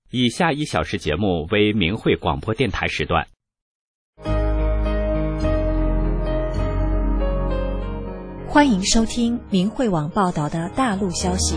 以下1小时节目为明慧广播电台时段。 欢迎收听明慧网报道的大陆消息。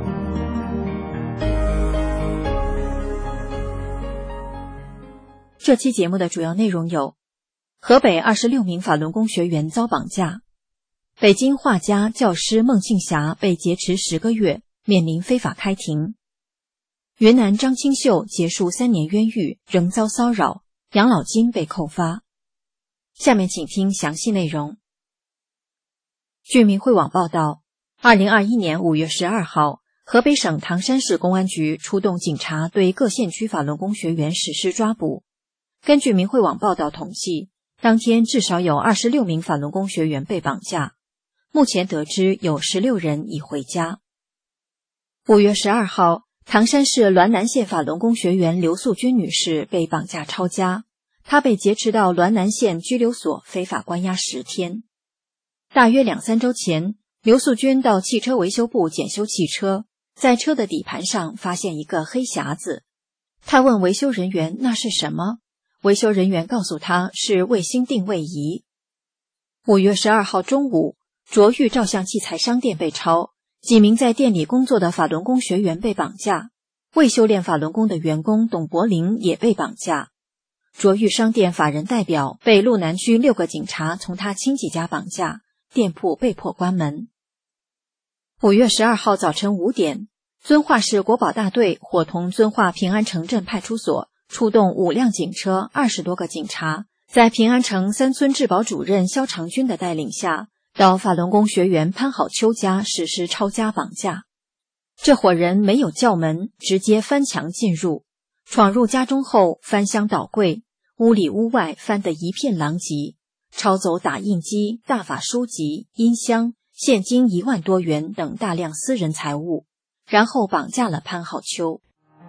这期节目的主要内容有：河北26名法轮功学员遭绑架；北京画家、教师孟庆霞被劫持10个月，面临非法开庭；云南张清秀结束3年冤狱，仍遭骚扰，养老金被扣发。下面请听详细内容。据明慧网报道，2021年5月12号，河北省唐山市公安局出动警察对各县区法轮功学员实施抓捕。根据明慧网报道统计，当天至少有26名法轮功学员被绑架，目前得知有16人已回家。5月12号，唐山市滦南县法轮功学员刘素君女士被绑架抄家，她被劫持到滦南县拘留所非法关押10天。大约2-3周前，刘素君到汽车维修部检修汽车，在车的底盘上发现一个黑匣子。他问维修人员那是什么，维修人员告诉他是卫星定位仪。5月12号中午，卓玉照相器材商店被抄，几名在店里工作的法轮功学员被绑架，未修炼法轮功的员工董柏林也被绑架。卓玉商店法人代表被路南区6个警察从他亲戚家绑架，店铺被迫关门。5月12号早晨5点，遵化市国保大队伙同遵化平安城镇派出所出动5辆警车，20多个警察，在平安城3村治保主任肖长军的带领下，到法轮功学员潘好秋家实施抄家绑架。这伙人没有叫门，直接翻墙进入，闯入家中后翻箱倒柜，屋里屋外翻得一片狼藉，抄走打印机、大法书籍、音箱、现金1万多元等大量私人财物，然后绑架了潘好秋。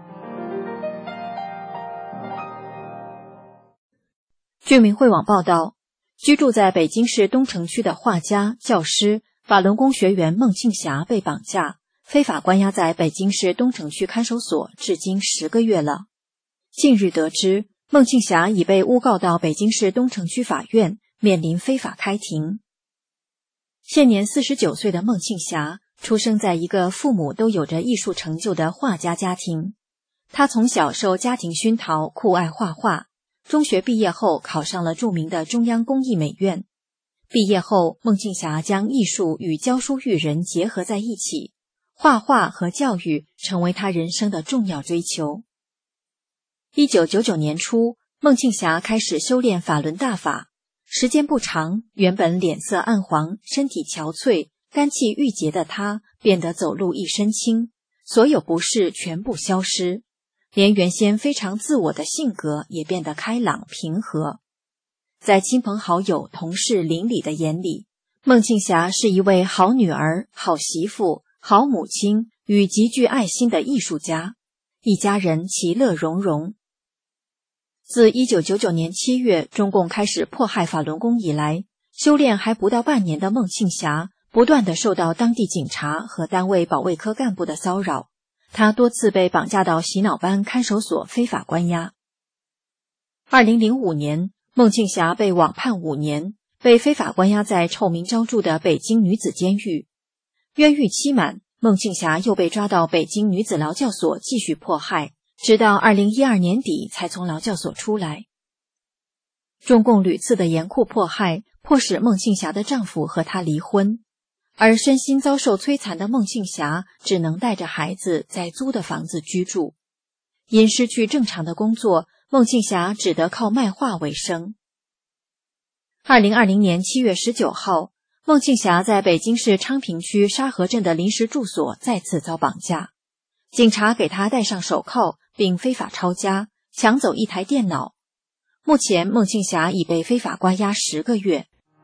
据明慧网报道，居住在北京市东城区的画家、教师、法轮功学员孟庆霞被绑架，非法关押在北京市东城区看守所，至今10个月了。近日得知，孟庆霞已被诬告到北京市东城区法院，面临非法开庭。现年49岁的孟庆霞出生在一个父母都有着艺术成就的画家家庭，她从小受家庭熏陶，酷爱画画。中学毕业后考上了著名的中央工艺美院。毕业后，孟庆霞将艺术与教书育人结合在一起，画画和教育成为她人生的重要追求。1999年初，孟庆霞开始修炼法轮大法，时间不长，原本脸色暗黄、身体憔悴、肝气郁结的她变得走路一身轻，所有不适全部消失。连原先非常自我的性格也变得开朗平和。在亲朋好友、同事、邻里的眼里，孟庆霞是一位好女儿、好媳妇、好母亲与极具爱心的艺术家，一家人其乐融融。自1999年7月中共开始迫害法轮功以来，修炼还不到半年的孟庆霞不断地受到当地警察和单位保卫科干部的骚扰，他多次被绑架到洗脑班看守所非法关押。2005年，孟庆霞被网判5年，被非法关押在臭名昭著的北京女子监狱。冤狱期满，孟庆霞又被抓到北京女子劳教所继续迫害，直到2012年底才从劳教所出来。中共屡次的严酷迫害，迫使孟庆霞的丈夫和她离婚。而身心遭受摧残的孟庆霞只能带着孩子在租的房子居住，因失去正常的工作，孟庆霞只得靠卖画为生。2020年7月19号，孟庆霞在北京市昌平区沙河镇的临时住所再次遭绑架，警察给她戴上手铐，并非法抄家，抢走1台电脑。目前孟庆霞已被非法关押10个月。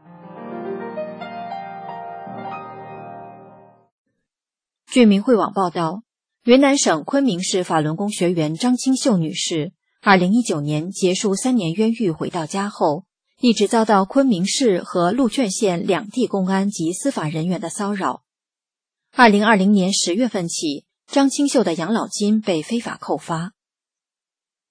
据明慧网报道，云南省昆明市法轮功学员张清秀女士2019年结束3年冤狱回到家后，一直遭到昆明市和鹿圈县两地公安及司法人员的骚扰。2020年10月份起，张清秀的养老金被非法扣发。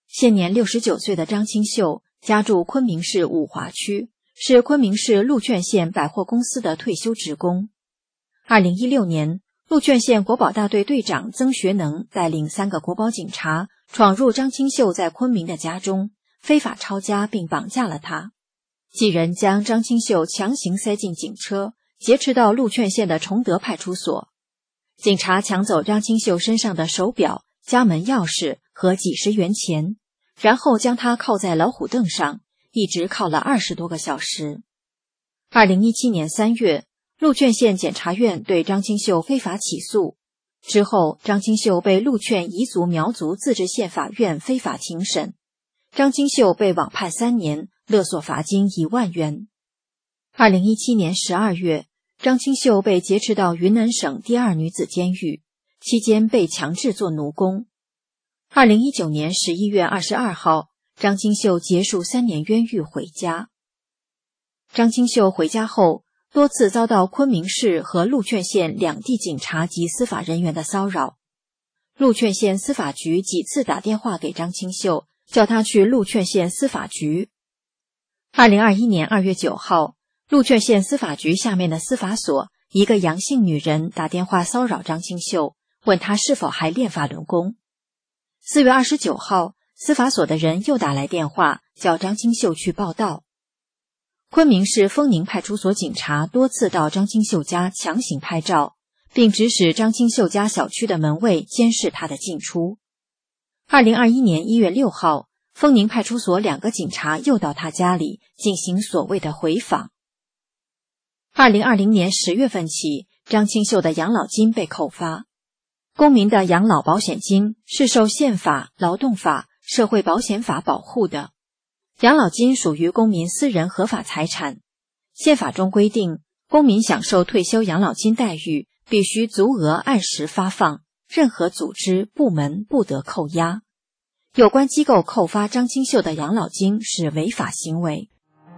现年69岁的张清秀家住昆明市五华区，是昆明市鹿圈县百货公司的退休职工。2016年，鹿圈县国保大队队长曾学能带领3个国保警察闯入张清秀在昆明的家中，非法抄家并绑架了他。几人将张清秀强行塞进警车，劫持到鹿圈县的崇德派出所。警察抢走张清秀身上的手表、家门钥匙和几十元钱，然后将他铐在老虎凳上，一直铐了20多个小时。2017年3月，鹿圈县检察院对张清秀非法起诉，之后张清秀被鹿圈彝族苗族自治县法院非法庭审，张清秀被网判3年，勒索罚金1万元。2017年12月，张清秀被劫持到云南省第2女子监狱，期间被强制做奴工。2019年11月22号，张清秀结束3年冤狱回家。张清秀回家后，多次遭到昆明市和鹿圈县两地警察及司法人员的骚扰。鹿圈县司法局几次打电话给张清秀，叫他去鹿圈县司法局。2021年2月9号，鹿圈县司法局下面的司法所，一个杨姓女人打电话骚扰张清秀，问他是否还练法轮功。4月29号，司法所的人又打来电话，叫张清秀去报到。昆明市丰宁派出所警察多次到张清秀家强行拍照，并指使张清秀家小区的门卫监视他的进出。2021年1月6号，丰宁派出所2个警察又到他家里进行所谓的回访。2020年10月份起，张清秀的养老金被扣发。公民的养老保险金是受宪法、劳动法、社会保险法保护的。养老金属于公民私人合法财产。宪法中规定，公民享受退休养老金待遇必须足额按时发放，任何组织、部门不得扣押。有关机构扣发张清秀的养老金是违法行为。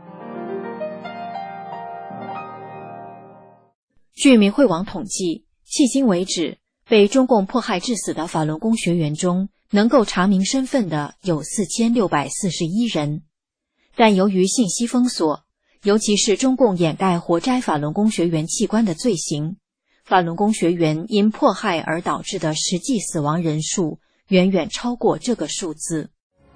据民慧网统计，迄今为止，被中共迫害致死的法轮功学员中，能够查明身份的有4641人。但由于信息封锁，尤其是中共掩盖活摘法轮功学员器官的罪行，法轮功学员因迫害而导致的实际死亡人数远远超过这个数字。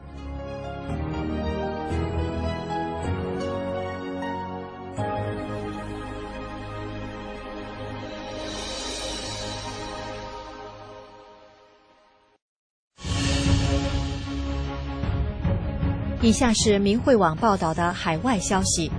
以下是民慧网报道的海外消息，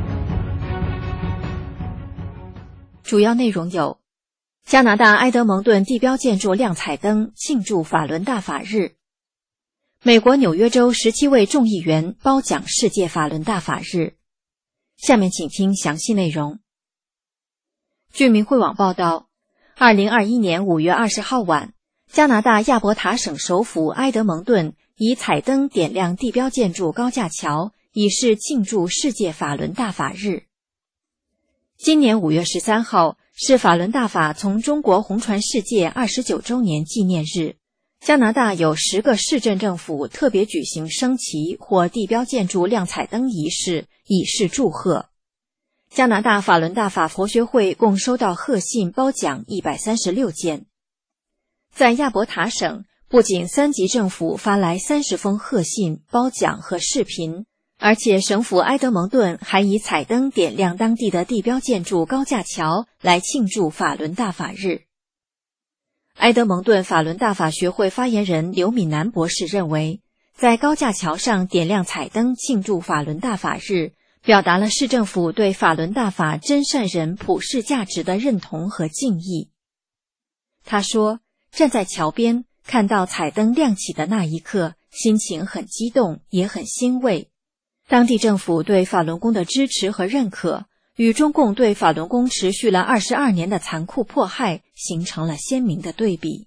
主要内容有：加拿大埃德蒙顿地标建筑亮彩灯庆祝法轮大法日；美国纽约州17位众议员褒奖世界法轮大法日。下面请听详细内容。据民慧网报道，2021年5月20号晚，加拿大亚伯塔省首府埃德蒙顿以彩灯点亮地标建筑高架桥，以示庆祝世界法轮大法日。今年5月13号是法轮大法从中国红传世界29周年纪念日，加拿大有10个市镇政府特别举行升旗或地标建筑亮彩灯仪式，以示祝贺。加拿大法轮大法佛学会共收到贺信褒奖136件。在亚伯塔省，不仅3级政府发来30封贺信、褒奖和视频，而且省府埃德蒙顿还以彩灯点亮当地的地标建筑高架桥来庆祝法轮大法日。埃德蒙顿法轮大法学会发言人刘敏南博士认为，在高架桥上点亮彩灯庆祝法轮大法日，表达了市政府对法轮大法真善人普世价值的认同和敬意。他说，站在桥边看到彩灯亮起的那一刻，心情很激动，也很欣慰。当地政府对法轮功的支持和认可，与中共对法轮功持续了22年的残酷迫害形成了鲜明的对比。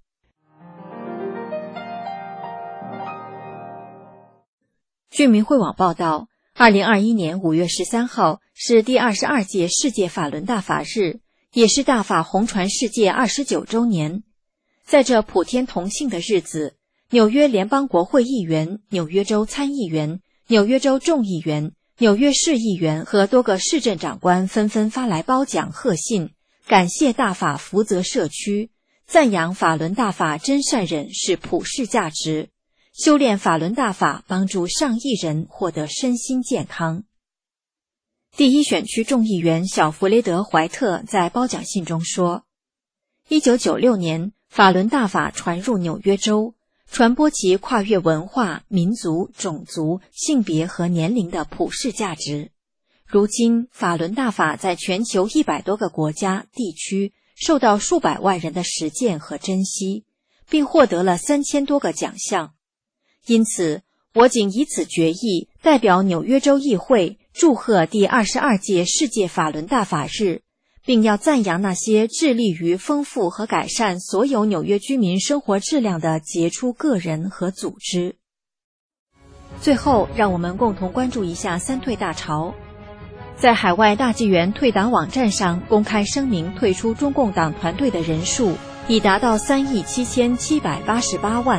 据民慧网报道，2021年5月13号是第22届世界法轮大法日，也是大法红传世界29周年。在这普天同庆的日子， 纽约联邦国会议员、纽约州参议员、纽约州众议员、纽约市议员和多个市政长官纷纷发来褒奖贺信，感谢大法福泽社区，赞扬法轮大法真善忍是普世价值，修炼法轮大法帮助上亿人获得身心健康。第一选区众议员小弗雷德·怀特在褒奖信中说，1996年法轮大法传入纽约州，传播其跨越文化、民族、种族、性别和年龄的普世价值。如今，法轮大法在全球100多个国家、地区受到数百万人的实践和珍惜，并获得了3000多个奖项。因此，我谨以此决议代表纽约州议会祝贺第22届世界法轮大法日，并要赞扬那些致力于丰富和改善所有纽约居民生活质量的杰出个人和组织。最后，让我们共同关注一下三退大潮。在海外大纪元退党网站上公开声明退出中共党团队的人数已达到3亿7788万。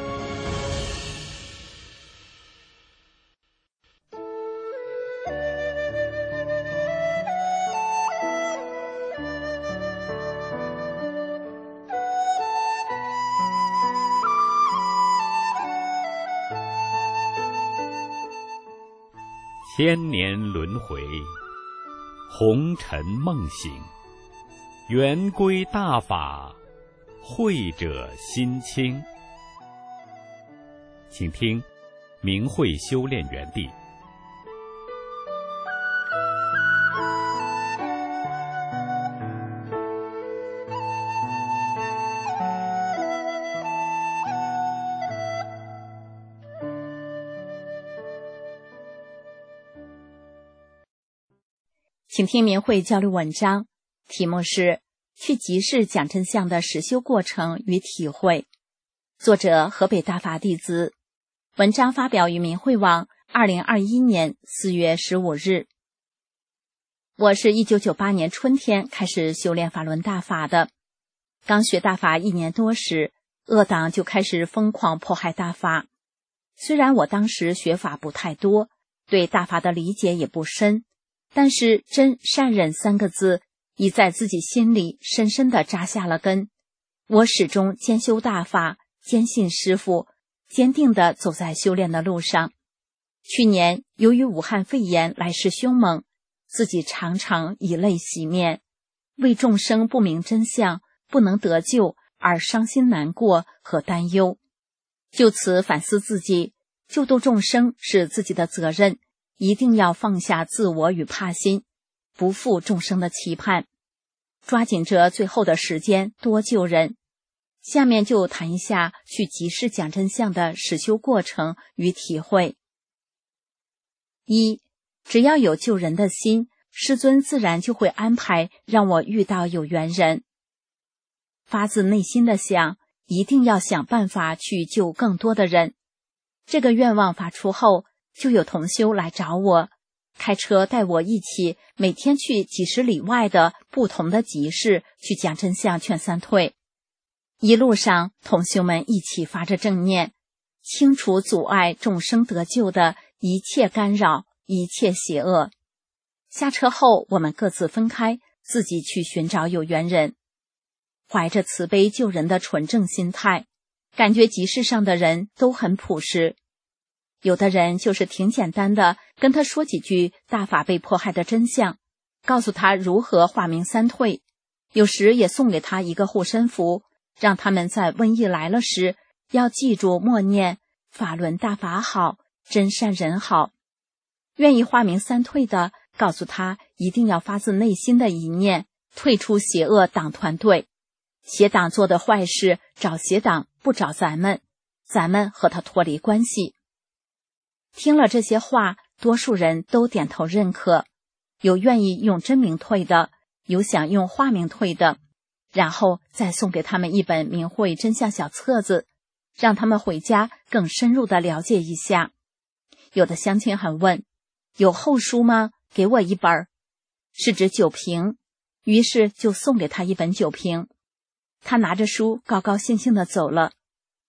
千年轮回，红尘梦醒，圆归大法，慧者心清。请听明慧修炼园地。 请听明慧交流文章，题目是去集市讲真相的实修过程与体会，作者河北大法弟子，文章发表于明慧网2021年4月15日。我是1998年春天开始修炼法轮大法的，刚学大法1年多时，恶党就开始疯狂迫害大法。虽然我当时学法不太多，对大法的理解也不深，但是真善忍3个字已在自己心里深深地扎下了根。我始终兼修大法，坚信师父，坚定地走在修炼的路上。去年由于武汉肺炎来势凶猛，自己常常以泪洗面，为众生不明真相，不能得救而伤心难过和担忧。就此反思自己，救度众生是自己的责任，一定要放下自我与怕心，不负众生的期盼，抓紧着最后的时间多救人。下面就谈一下去集市讲真相的实修过程与体会。1. 只要有救人的心，师尊自然就会安排让我遇到有缘人。发自内心的想，一定要想办法去救更多的人。这个愿望发出后，就有同修来找我，开车带我一起每天去几十里外的不同的集市去讲真相劝三退。一路上，同修们一起发着正念，清除阻碍众生得救的一切干扰，一切邪恶。下车后，我们各自分开，自己去寻找有缘人。怀着慈悲救人的纯正心态，感觉集市上的人都很朴实。有的人就是挺简单的，跟他说几句大法被迫害的真相，告诉他如何化名三退，有时也送给他一个护身符，让他们在瘟疫来了时要记住默念法轮大法好，真善人好。愿意化名三退的，告诉他一定要发自内心的一念，退出邪恶党团队。邪党做的坏事找邪党，不找咱们，咱们和他脱离关系。听了这些话，多数人都点头认可，有愿意用真名退的，有想用化名退的，然后再送给他们一本明慧真相小册子，让他们回家更深入的了解一下。有的乡亲还问，有后书吗？给我一本。是指酒瓶，于是就送给他一本酒瓶。他拿着书高高兴兴地走了。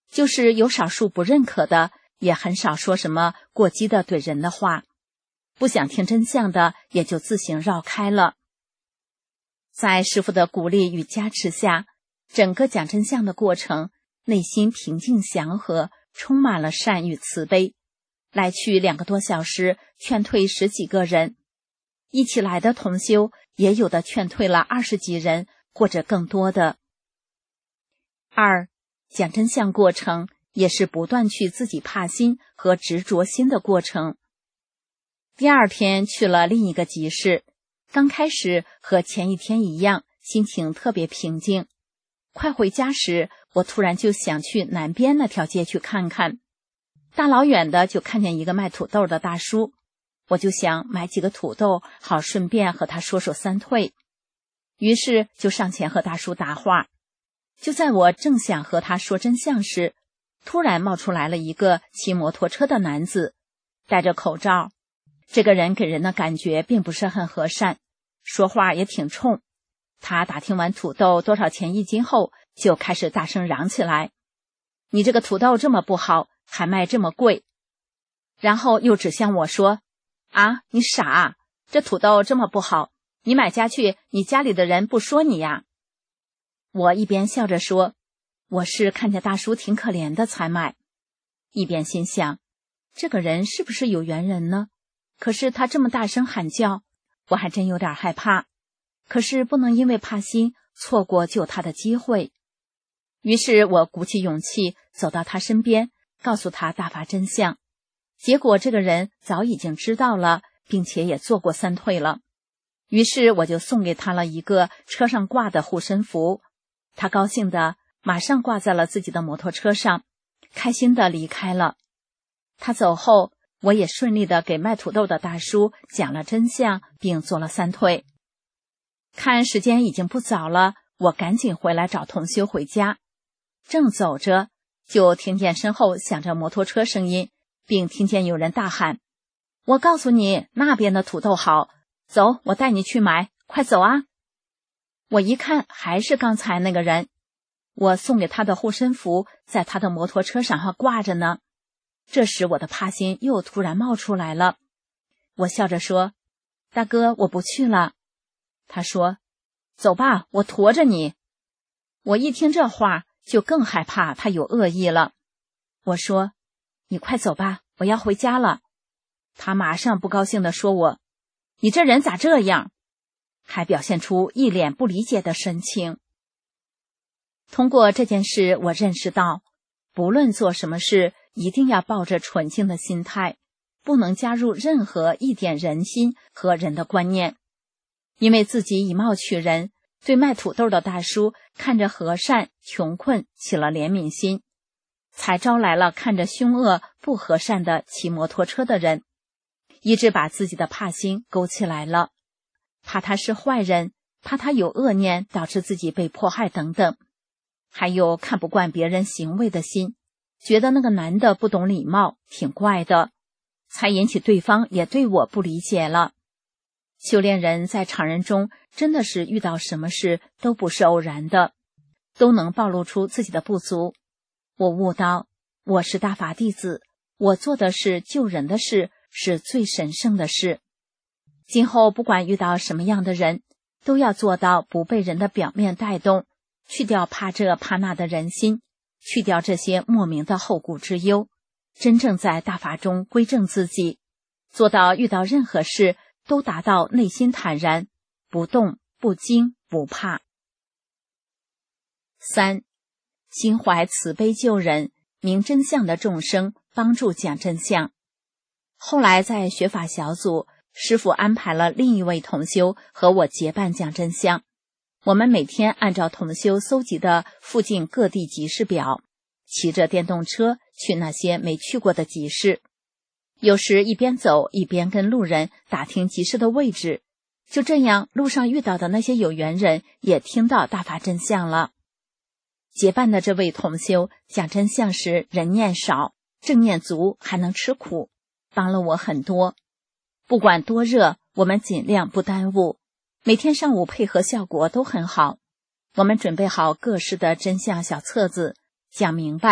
就是有少数不认可的，也很少说什么过激的怼人的话，不想听真相的也就自行绕开了。在师父的鼓励与加持下，整个讲真相的过程，内心平静祥和，充满了善与慈悲。来去2个多小时，劝退10几个人，一起来的同修也有的劝退了20几人或者更多的。2. 讲真相过程也是不断去自己怕心和执着心的过程。第2天去了另一个集市，刚开始和前一天一样，心情特别平静。快回家时，我突然就想去南边那条街去看看。大老远的就看见一个卖土豆的大叔，我就想买几个土豆，好顺便和他说说三退。于是就上前和大叔搭话。就在我正想和他说真相时，突然冒出来了一个骑摩托车的男子，戴着口罩。这个人给人的感觉并不是很和善，说话也挺冲。他打听完土豆多少钱1斤后，就开始大声嚷起来：“你这个土豆这么不好，还卖这么贵！”然后又指向我说：“啊，你傻啊，这土豆这么不好，你买家去，你家里的人不说你呀？”我一边笑着说：“我是看见大叔挺可怜的才买。”一边心想，这个人是不是有缘人呢？可是他这么大声喊叫，我还真有点害怕。可是不能因为怕心错过救他的机会。于是我鼓起勇气走到他身边，告诉他大法真相。结果这个人早已经知道了，并且也做过三退了。于是我就送给他了一个车上挂的护身符，他高兴的马上挂在了自己的摩托车上，开心的离开了。他走后，我也顺利的给卖土豆的大叔讲了真相，并做了三退。看时间已经不早了，我赶紧回来找同修回家。正走着，就听见身后响着摩托车声音，并听见有人大喊：“我告诉你，那边的土豆好，走，我带你去买，快走啊！”我一看，还是刚才那个人，我送给他的护身符在他的摩托车上还挂着呢。这时我的怕心又突然冒出来了，我笑着说：“大哥，我不去了。”他说：“走吧，我驮着你。”我一听这话，就更害怕他有恶意了。我说：“你快走吧，我要回家了。”他马上不高兴地说我：“你这人咋这样？”还表现出一脸不理解的神情。通过这件事，我认识到，不论做什么事，一定要抱着纯净的心态，不能加入任何一点人心和人的观念。因为自己以貌取人，对卖土豆的大叔看着和善穷困起了怜悯心，才招来了看着凶恶不和善的骑摩托车的人，一直把自己的怕心勾起来了，怕他是坏人，怕他有恶念导致自己被迫害等等，还有看不惯别人行为的心，觉得那个男的不懂礼貌，挺怪的，才引起对方也对我不理解了。修炼人在常人中真的是遇到什么事都不是偶然的，都能暴露出自己的不足。我悟到，我是大法弟子，我做的是救人的事，是最神圣的事。今后不管遇到什么样的人，都要做到不被人的表面带动，去掉怕这怕那的人心，去掉这些莫名的后顾之忧，真正在大法中归正自己，做到遇到任何事都达到内心坦然，不动不惊不怕。3. 心怀慈悲救人，明真相的众生，帮助讲真相。后来在学法小组，师父安排了另一位同修和我结伴讲真相。我们每天按照同修搜集的附近各地集市表，骑着电动车去那些没去过的集市。有时一边走一边跟路人打听集市的位置，就这样路上遇到的那些有缘人也听到大法真相了。结伴的这位同修讲真相时人念少，正念足，还能吃苦，帮了我很多。不管多热，我们尽量不耽误，每天上午配合效果都很好。我们准备好各式的真相小册子，讲明白，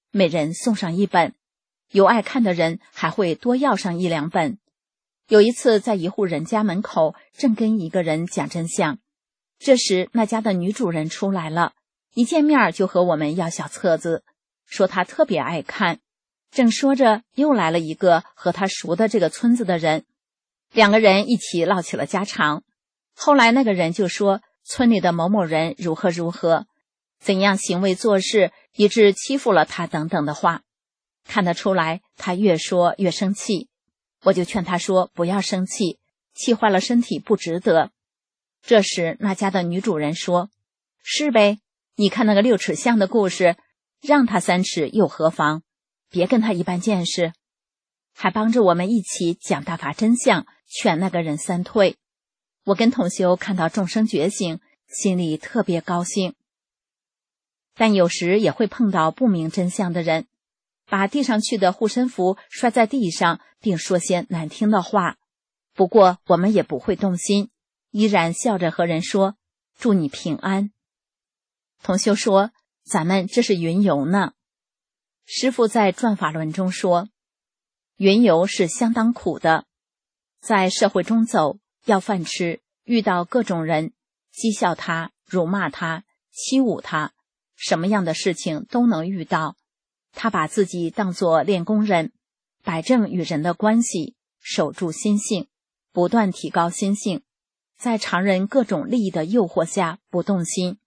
每人送上1本，有爱看的人还会多要上1、2本。有一次在一户人家门口正跟一个人讲真相，这时那家的女主人出来了，一见面就和我们要小册子，说她特别爱看。正说着，又来了一个和她熟的这个村子的人，2个人一起唠起了家常。后来那个人就说村里的某某人如何如何，怎样行为做事，以致欺负了他等等的话。看得出来他越说越生气，我就劝他说不要生气，气坏了身体不值得。这时那家的女主人说，是呗，你看那个6尺巷的故事，让他3尺又何妨，别跟他一般见识。还帮着我们一起讲大法真相，劝那个人3退。我跟同修看到众生觉醒，心里特别高兴。但有时也会碰到不明真相的人，把递上去的护身符摔在地上，并说些难听的话。不过我们也不会动心，依然笑着和人说祝你平安。同修说咱们这是云游呢。师父在转法轮中说，云游是相当苦的，在社会中走，要饭吃，遇到各种人，讥笑他，辱骂他，欺侮他，什么样的事情都能遇到。他把自己当作练功人，摆正与人的关系，守住心性，不断提高心性，在常人各种利益的诱惑下不动心。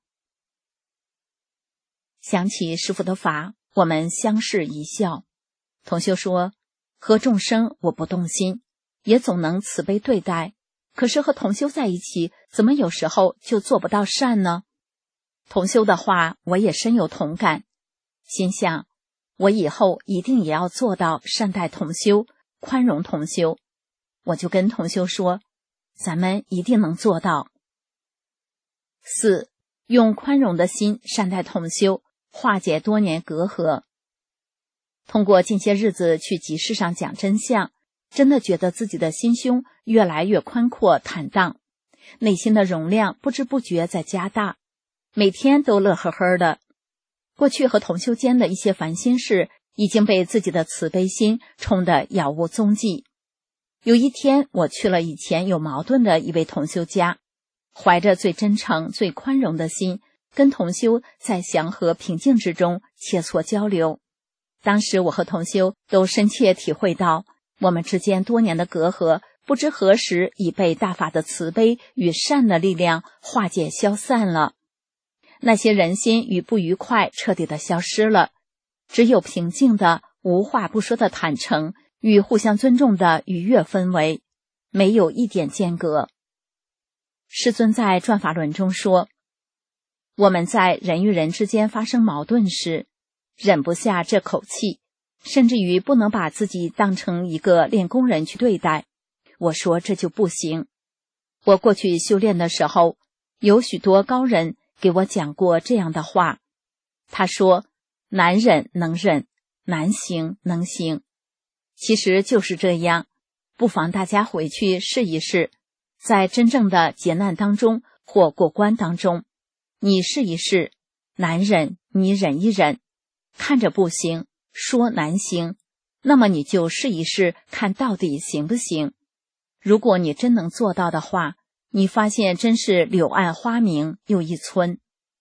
想起师父的法，我们相视一笑。同修说，和众生我不动心，也总能慈悲对待，可是和同修在一起，怎么有时候就做不到善呢？同修的话我也深有同感，心想我以后一定也要做到善待同修，宽容同修。我就跟同修说，咱们一定能做到。4. 用宽容的心善待同修，化解多年隔阂。通过近些日子去集市上讲真相，真的觉得自己的心胸越来越宽阔坦荡，内心的容量不知不觉在加大，每天都乐呵呵的。过去和同修间的一些烦心事，已经被自己的慈悲心冲得杳无踪迹。有一天，我去了以前有矛盾的一位同修家，怀着最真诚、最宽容的心，跟同修在祥和平静之中切磋交流。当时我和同修都深切体会到，我们之间多年的隔阂，不知何时已被大法的慈悲与善的力量化解消散了。那些人心与不愉快彻底的消失了，只有平静的无话不说的坦诚与互相尊重的愉悦氛围，没有一点间隔。师尊在转法轮中说，我们在人与人之间发生矛盾时，忍不下这口气，甚至于不能把自己当成一个练功人去对待。我说这就不行。我过去修炼的时候，有许多高人给我讲过这样的话。他说，难忍能忍，难行能行。其实就是这样，不妨大家回去试一试，在真正的劫难当中或过关当中，你试一试，难忍你忍一忍，看着不行，说难行，那么你就试一试，看到底行不行。如果你真能做到的话，你发现真是柳暗花明又一村。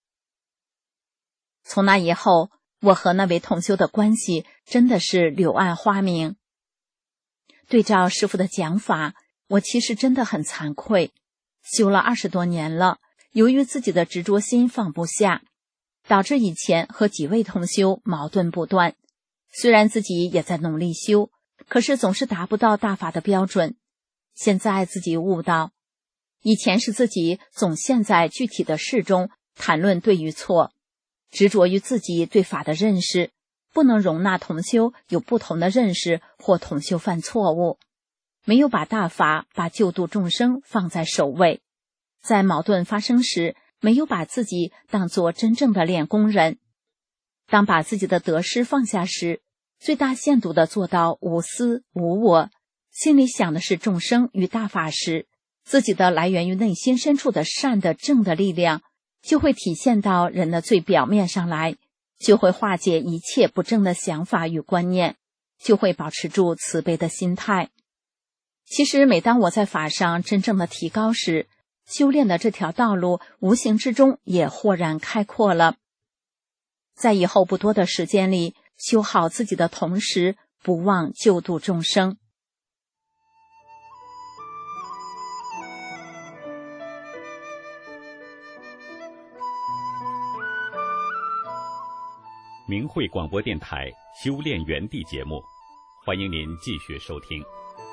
从那以后，我和那位同修的关系真的是柳暗花明。对照师父的讲法，我其实真的很惭愧，修了20多年了，由于自己的执着心放不下，导致以前和几位同修矛盾不断。虽然自己也在努力修，可是总是达不到大法的标准。现在自己悟到，以前是自己总陷在具体的事中谈论对与错，执着于自己对法的认识，不能容纳同修有不同的认识或同修犯错误，没有把大法、把救度众生放在首位。在矛盾发生时，没有把自己当作真正的练功人。当把自己的得失放下时，最大限度地做到无私无我，心里想的是众生与大法时，自己的来源于内心深处的善的正的力量就会体现到人的最表面上来， 就会化解一切不正的想法与观念，就会保持住慈悲的心态。其实每当我在法上真正的提高时，修炼的这条道路无形之中也豁然开阔了。在以后不多的时间里，修好自己的同时，不忘救度众生。 明慧广播电台修炼园地节目，欢迎您继续收听。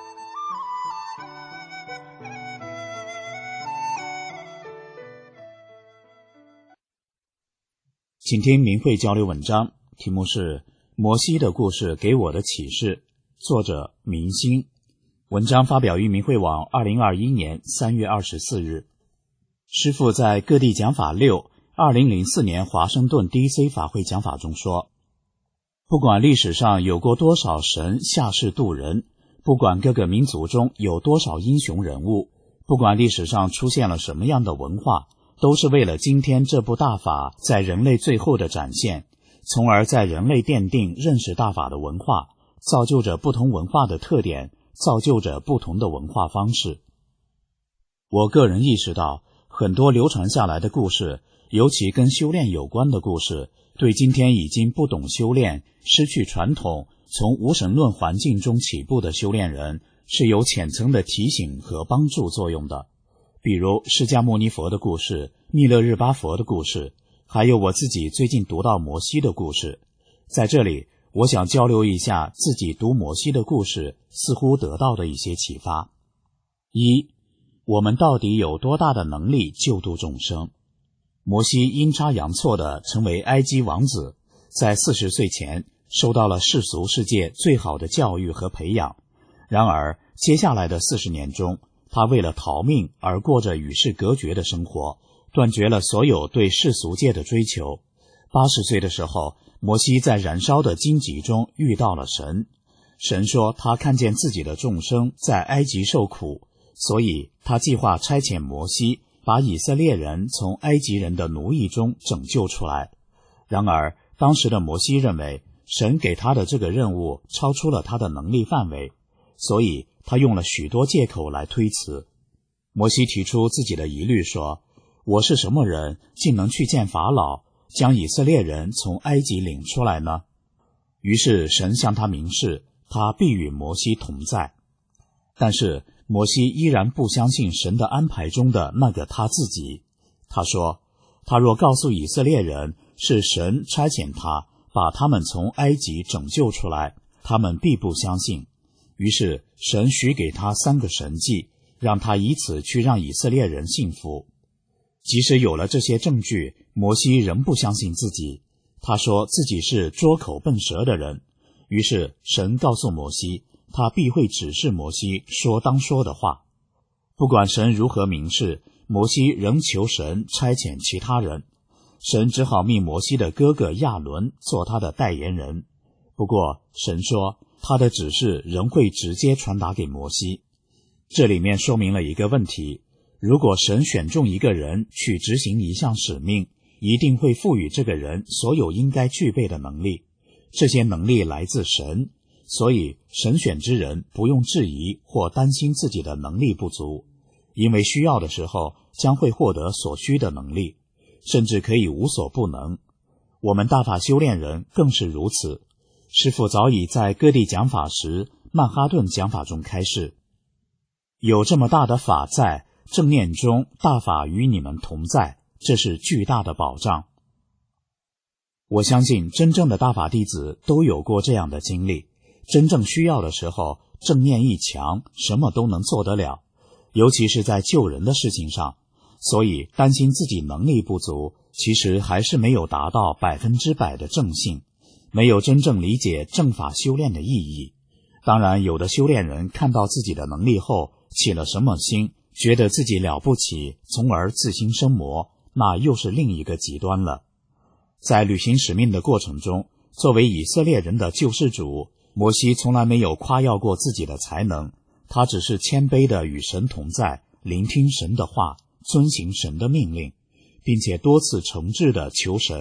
请听明慧交流文章，题目是摩西的故事给我的启示，作者明星。文章发表于明慧网2021年3月24日。师父在各地讲法6 2004年华盛顿 DC 法会讲法中说，不管历史上有过多少神下世渡人，不管各个民族中有多少英雄人物，不管历史上出现了什么样的文化，都是为了今天这部大法在人类最后的展现，从而在人类奠定认识大法的文化，造就着不同文化的特点，造就着不同的文化方式。我个人意识到，很多流传下来的故事，尤其跟修炼有关的故事，对今天已经不懂修炼、失去传统、从无神论环境中起步的修炼人，是有浅层的提醒和帮助作用的。比如释迦牟尼佛的故事、弥勒日巴佛的故事，还有我自己最近读到摩西的故事。在这里，我想交流一下自己读摩西的故事似乎得到的一些启发。一，我们到底有多大的能力救度众生？摩西阴差阳错地成为埃及王子，在40岁前受到了世俗世界最好的教育和培养。然而，接下来的40年中，他为了逃命而过着与世隔绝的生活，断绝了所有对世俗界的追求。80岁的时候，摩西在燃烧的荆棘中遇到了神。神说他看见自己的众生在埃及受苦，所以他计划差遣摩西把以色列人从埃及人的奴役中拯救出来。然而，当时的摩西认为神给他的这个任务超出了他的能力范围，所以他用了许多借口来推辞。摩西提出自己的疑虑说，我是什么人，竟能去见法老，将以色列人从埃及领出来呢？于是神向他明示，他必与摩西同在。但是摩西依然不相信神的安排中的那个他自己。他说，他若告诉以色列人是神差遣他把他们从埃及拯救出来，他们必不相信。于是神许给他3个神迹，让他以此去让以色列人信服。即使有了这些证据，摩西仍不相信自己。他说自己是拙口笨舌的人。于是神告诉摩西，他必会指示摩西说当说的话。不管神如何明示，摩西仍求神差遣其他人。神只好命摩西的哥哥亚伦做他的代言人。不过神说，他的指示仍会直接传达给摩西。这里面说明了一个问题，如果神选中一个人去执行一项使命，一定会赋予这个人所有应该具备的能力。这些能力来自神，所以神选之人不用质疑或担心自己的能力不足，因为需要的时候将会获得所需的能力，甚至可以无所不能。我们大法修炼人更是如此。师父早已在各地讲法时，曼哈顿讲法中开示，有这么大的法在，正念中大法与你们同在，这是巨大的保障。我相信真正的大法弟子都有过这样的经历，真正需要的时候，正念一强，什么都能做得了，尤其是在救人的事情上。所以担心自己能力不足，其实还是没有达到100%的正性，没有真正理解正法修炼的意义。当然，有的修炼人看到自己的能力后，起了什么心，觉得自己了不起，从而自心生魔，那又是另一个极端了。在履行使命的过程中，作为以色列人的救世主，摩西从来没有夸耀过自己的才能，他只是谦卑地与神同在，聆听神的话，遵行神的命令，并且多次诚挚地求神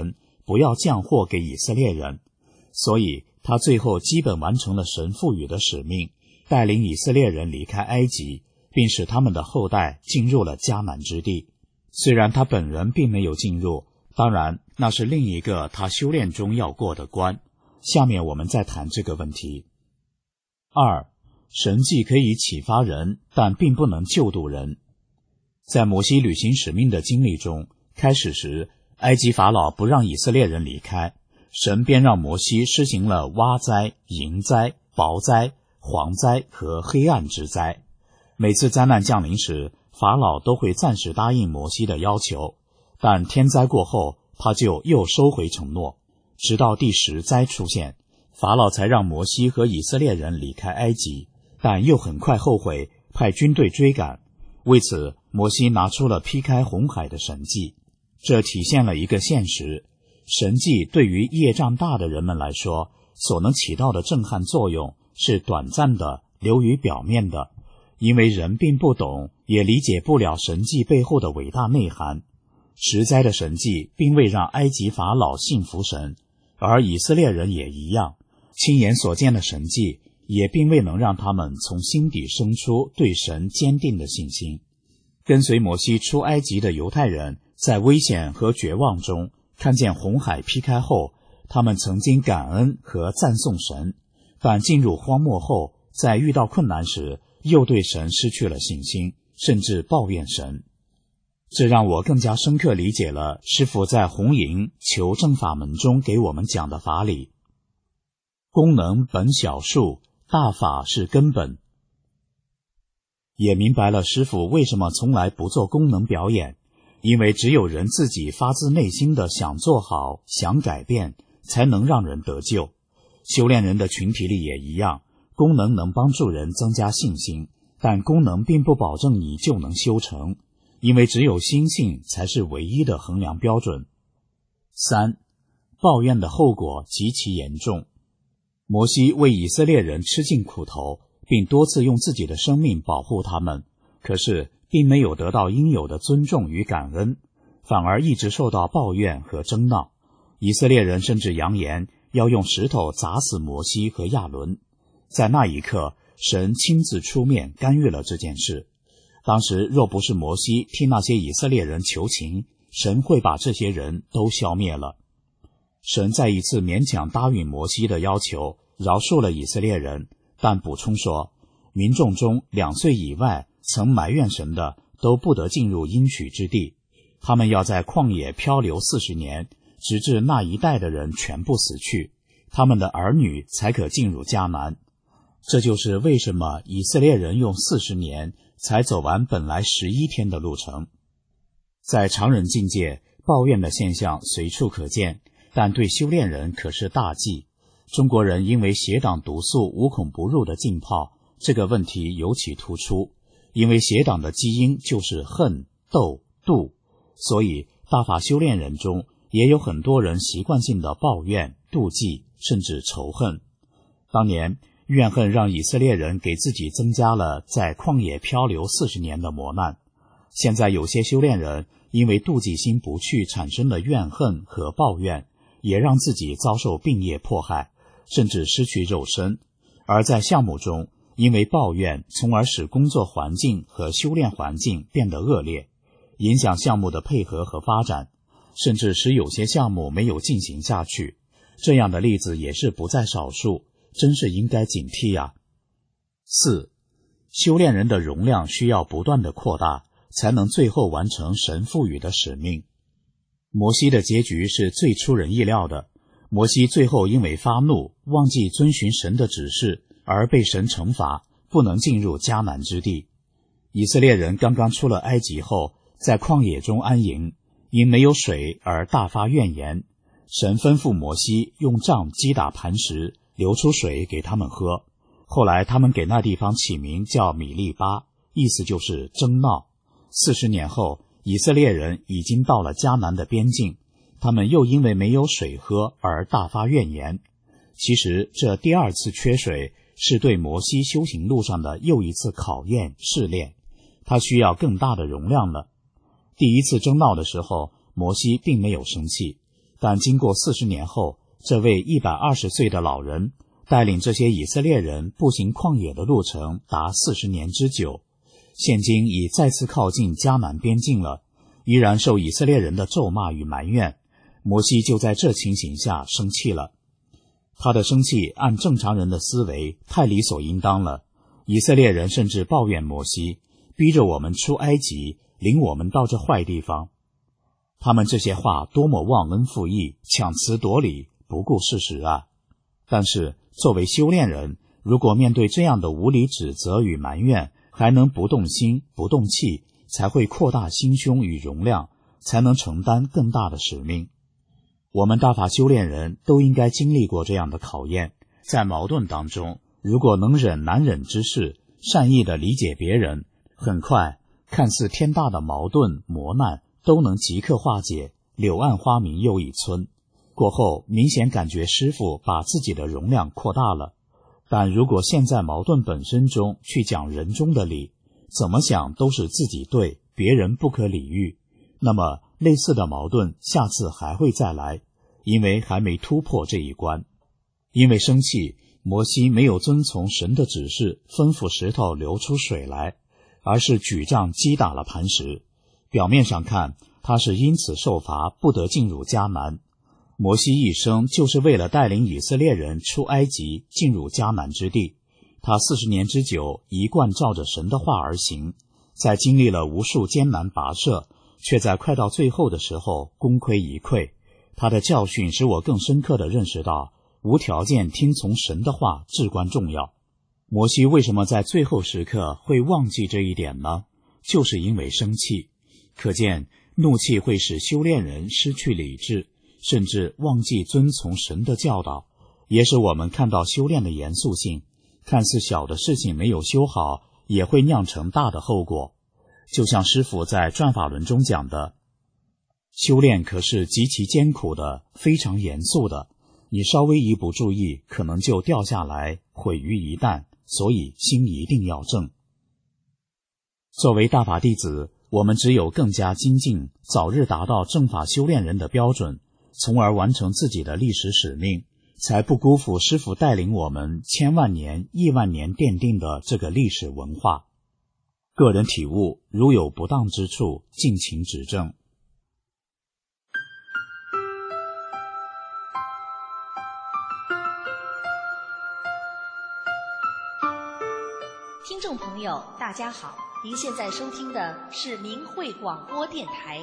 不要降祸给以色列人，所以他最后基本完成了神赋予的使命，带领以色列人离开埃及，并使他们的后代进入了迦南之地。虽然他本人并没有进入，当然那是另一个他修炼中要过的关。下面我们再谈这个问题。2. 神迹可以启发人，但并不能救度人。在摩西履行使命的经历中，开始时埃及法老不让以色列人离开，神便让摩西施行了蛙灾、蝇灾、雹灾、蝗灾和黑暗之灾。每次灾难降临时，法老都会暂时答应摩西的要求，但天灾过后，他就又收回承诺，直到第10灾出现，法老才让摩西和以色列人离开埃及，但又很快后悔，派军队追赶。为此，摩西拿出了劈开红海的神迹。这体现了一个现实，神迹对于业障大的人们来说，所能起到的震撼作用是短暂的，流于表面的，因为人并不懂，也理解不了神迹背后的伟大内涵。10灾的神迹并未让埃及法老信服神，而以色列人也一样，亲眼所见的神迹也并未能让他们从心底生出对神坚定的信心。跟随摩西出埃及的犹太人在危险和绝望中看见红海劈开后，他们曾经感恩和赞颂神，但进入荒漠后，在遇到困难时又对神失去了信心，甚至抱怨神。这让我更加深刻理解了师父在红营求证法门中给我们讲的法理：功能本小数，大法是根本。也明白了师父为什么从来不做功能表演，因为只有人自己发自内心的想做好、想改变，才能让人得救。修炼人的群体里也一样，功能能帮助人增加信心，但功能并不保证你就能修成，因为只有心性才是唯一的衡量标准。3. 抱怨的后果极其严重。摩西为以色列人吃尽苦头，并多次用自己的生命保护他们，可是并没有得到应有的尊重与感恩，反而一直受到抱怨和争闹。以色列人甚至扬言要用石头砸死摩西和亚伦。在那一刻，神亲自出面干预了这件事。当时若不是摩西替那些以色列人求情，神会把这些人都消灭了。神再一次勉强答应摩西的要求，饶恕了以色列人，但补充说，民众中2岁以外曾埋怨神的都不得进入应许之地，他们要在旷野漂流40年，直至那一代的人全部死去，他们的儿女才可进入迦南。这就是为什么以色列人用40年才走完本来11天的路程。在常人境界，抱怨的现象随处可见，但对修炼人可是大忌。中国人因为邪党毒素无孔不入的浸泡，这个问题尤其突出，因为邪党的基因就是恨、斗、妒，所以大法修炼人中也有很多人习惯性的抱怨、妒忌，甚至仇恨。当年怨恨让以色列人给自己增加了在旷野漂流40年的磨难。现在有些修炼人因为妒忌心不去产生的怨恨和抱怨，也让自己遭受病业迫害，甚至失去肉身。而在项目中，因为抱怨，从而使工作环境和修炼环境变得恶劣，影响项目的配合和发展，甚至使有些项目没有进行下去。这样的例子也是不在少数，真是应该警惕呀。4. 修炼人的容量需要不断的扩大，才能最后完成神赋予的使命。摩西的结局是最出人意料的，摩西最后因为发怒，忘记遵循神的指示，而被神惩罚，不能进入迦南之地。以色列人刚刚出了埃及后，在旷野中安营，因没有水而大发怨言。神吩咐摩西用杖击打磐石，流出水给他们喝。后来他们给那地方起名叫米利巴，意思就是争闹。40年后，以色列人已经到了迦南的边境，他们又因为没有水喝而大发怨言。其实这第2次缺水是对摩西修行路上的又一次考验试炼，他需要更大的容量了。第1次争闹的时候，摩西并没有生气， 但经过40年后，这位120岁的老人带领这些以色列人步行旷野的路程达40年之久，现今已再次靠近迦南边境了，依然受以色列人的咒骂与埋怨。摩西就在这情形下生气了。他的生气按正常人的思维太理所应当了。以色列人甚至抱怨摩西，逼着我们出埃及，领我们到这坏地方。他们这些话多么忘恩负义，强词夺理，不顾事实啊！但是作为修炼人，如果面对这样的无理指责与埋怨，还能不动心不动气，才会扩大心胸与容量，才能承担更大的使命。我们大法修炼人都应该经历过这样的考验，在矛盾当中，如果能忍难忍之事，善意地理解别人，很快看似天大的矛盾磨难都能即刻化解，柳暗花明又一村。过后明显感觉师父把自己的容量扩大了。但如果陷在矛盾本身中去讲人中的理，怎么想都是自己对，别人不可理喻，那么类似的矛盾下次还会再来，因为还没突破这一关。因为生气，摩西没有遵从神的指示，吩咐石头流出水来，而是举杖击打了磐石。表面上看，他是因此受罚，不得进入迦南。摩西一生就是为了带领以色列人出埃及，进入迦南之地。他40年之久一贯照着神的话而行，在经历了无数艰难跋涉，却在快到最后的时候功亏一篑。他的教训使我更深刻地认识到，无条件听从神的话至关重要。摩西为什么在最后时刻会忘记这一点呢？就是因为生气。可见怒气会使修炼人失去理智，甚至忘记遵从神的教导，也使我们看到修炼的严肃性。看似小的事情没有修好，也会酿成大的后果。就像师父在转法轮中讲的，修炼可是极其艰苦的，非常严肃的，你稍微一不注意，可能就掉下来，毁于一旦，所以心一定要正。作为大法弟子，我们只有更加精进，早日达到正法修炼人的标准，从而完成自己的历史使命，才不辜负师父带领我们千万年亿万年奠定的这个历史文化。个人体悟，如有不当之处，敬请指正。 听众朋友大家好，您现在收听的是明慧广播电台。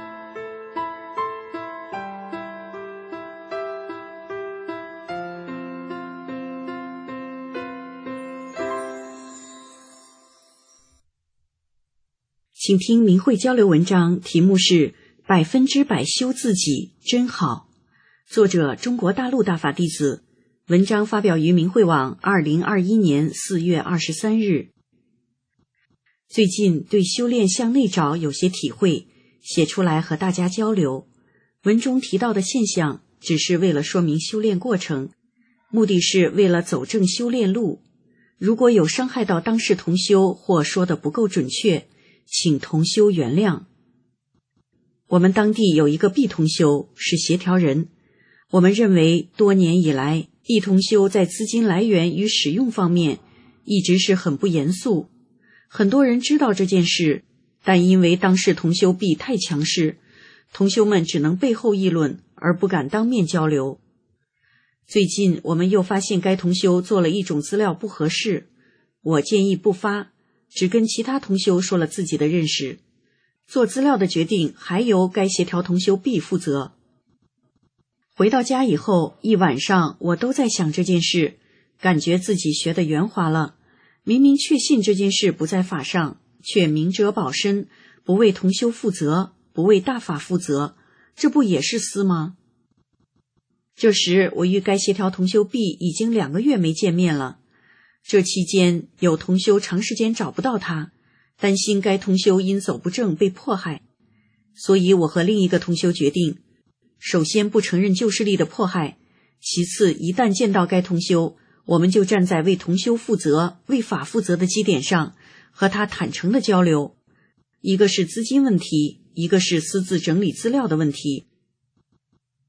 请听明慧交流文章，题目是100%修自己真好，作者中国大陆大法弟子，文章发表于明慧网2021年4月23日。最近对修炼向内找有些体会，写出来和大家交流。文中提到的现象只是为了说明修炼过程，目的是为了走正修炼路。如果有伤害到当事同修或说得不够准确，请同修原谅。我们当地有一个毕同修是协调人，我们认为多年以来毕同修在资金来源与使用方面一直是很不严肃。很多人知道这件事，但因为当事同修毕太强势，同修们只能背后议论，而不敢当面交流。最近我们又发现该同修做了一种资料不合适，我建议不发，只跟其他同修说了自己的认识，做资料的决定还由该协调同修 B 负责。回到家以后，一晚上我都在想这件事，感觉自己学得圆滑了。明明确信这件事不在法上，却明哲保身，不为同修负责，不为大法负责，这不也是私吗？这时我与该协调同修 B 已经2个月没见面了。这期间有同修长时间找不到他，担心该同修因走不正被迫害，所以我和另一个同修决定，首先不承认旧势力的迫害，其次一旦见到该同修，我们就站在为同修负责、为法负责的基点上，和他坦诚的交流。一个是资金问题，一个是私自整理资料的问题。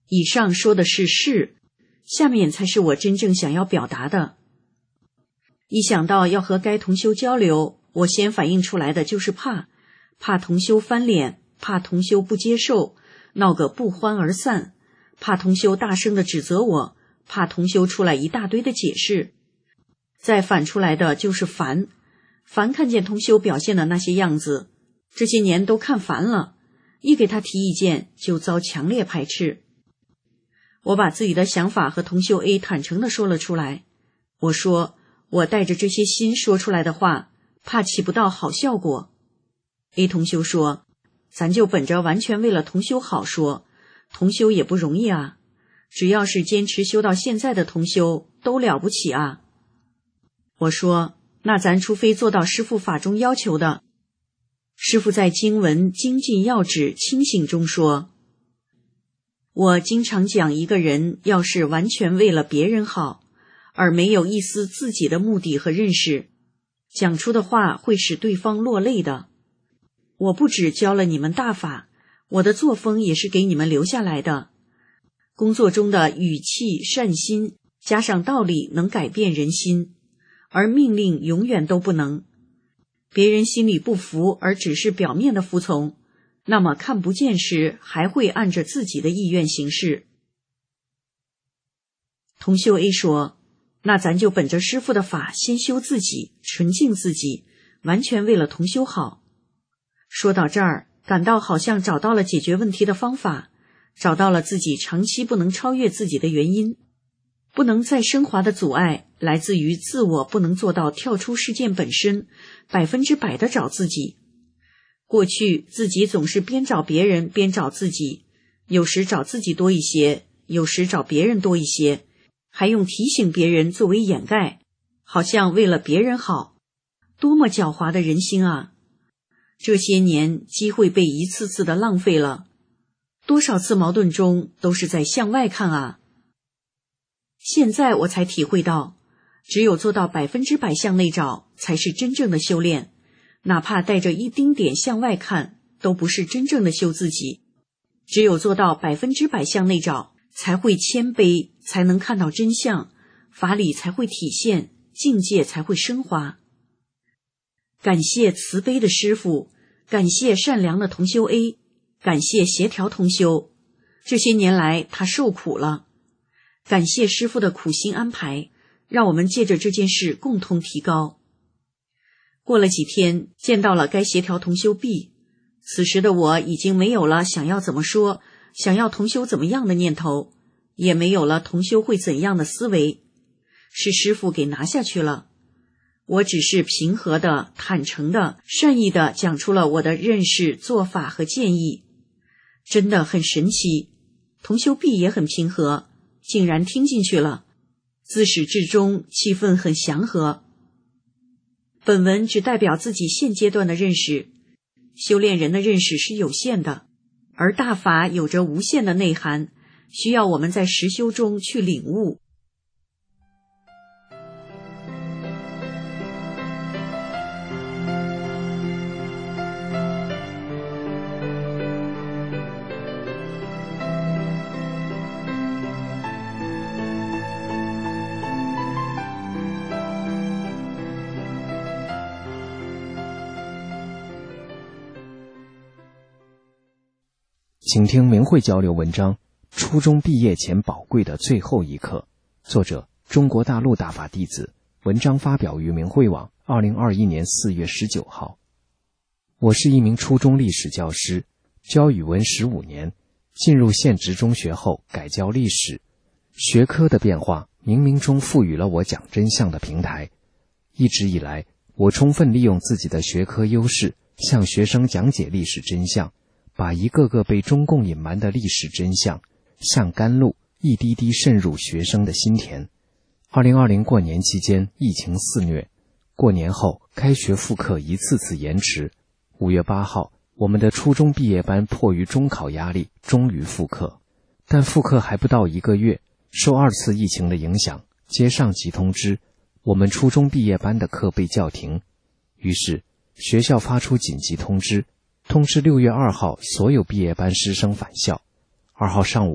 以上说的是事，下面才是我真正想要表达的。一想到要和该同修交流，我先反映出来的就是怕同修翻脸，怕同修不接受，闹个不欢而散，怕同修大声地指责我，怕同修出来一大堆的解释。再反出来的就是烦看见同修表现的那些样子，这些年都看烦了，一给他提意见就遭强烈排斥。我把自己的想法和同修 A 坦诚地说了出来，我说我带着这些心说出来的话，怕起不到好效果。A 同修说，咱就本着完全为了同修好说，同修也不容易啊，只要是坚持修到现在的同修都了不起啊。我说，那咱除非做到师父法中要求的。师父在经文精进要旨清醒中说，我经常讲，一个人要是完全为了别人好，而没有一丝自己的目的和认识，讲出的话会使对方落泪的。我不只教了你们大法，我的作风也是给你们留下来的。工作中的语气善心加上道理能改变人心，而命令永远都不能。别人心里不服而只是表面的服从，那么看不见时还会按着自己的意愿行事。同修 A 说，那咱就本着师父的法，先修自己，纯净自己，完全为了同修好。说到这儿，感到好像找到了解决问题的方法，找到了自己长期不能超越自己的原因。不能再升华的阻碍来自于自我不能做到跳出事件本身，100%的找自己。过去自己总是边找别人边找自己，有时找自己多一些，有时找别人多一些，还用提醒别人作为掩盖，好像为了别人好。多么狡猾的人心啊！这些年机会被一次次的浪费了，多少次矛盾中都是在向外看啊。现在我才体会到，只有做到100%向内找才是真正的修炼，哪怕带着一丁点向外看都不是真正的修自己。只有做到100%向内找，才会谦卑，才能看到真相，法理才会体现，境界才会升华。感谢慈悲的师父，感谢善良的同修 A， 感谢协调同修，这些年来他受苦了。感谢师父的苦心安排，让我们借着这件事共同提高。过了几天，见到了该协调同修 B， 此时的我已经没有了想要怎么说，想要同修怎么样的念头，也没有了同修会怎样的思维，是师父给拿下去了。我只是平和的、坦诚的、善意的讲出了我的认识、做法和建议，真的很神奇。同修 B 也很平和，竟然听进去了，自始至终气氛很祥和。本文只代表自己现阶段的认识，修炼人的认识是有限的，而大法有着无限的内涵，需要我们在实修中去领悟。 请听明慧交流文章《初中毕业前宝贵的最后一课》，作者中国大陆大法弟子，文章发表于明慧网2021年4月19号。我是一名初中历史教师，教语文15年，进入现职中学后改教历史。学科的变化冥冥中赋予了我讲真相的平台。一直以来，我充分利用自己的学科优势，向学生讲解历史真相，把一个个被中共隐瞒的历史真相像甘露一滴滴渗入学生的心田。2020过年期间疫情肆虐，过年后开学复课一次次延迟。5月8号，我们的初中毕业班迫于中考压力终于复课，但复课还不到1个月，受2次疫情的影响，接上级通知，我们初中毕业班的课被叫停。于是学校发出紧急通知，通知6月2号所有毕业班师生返校。2号上午，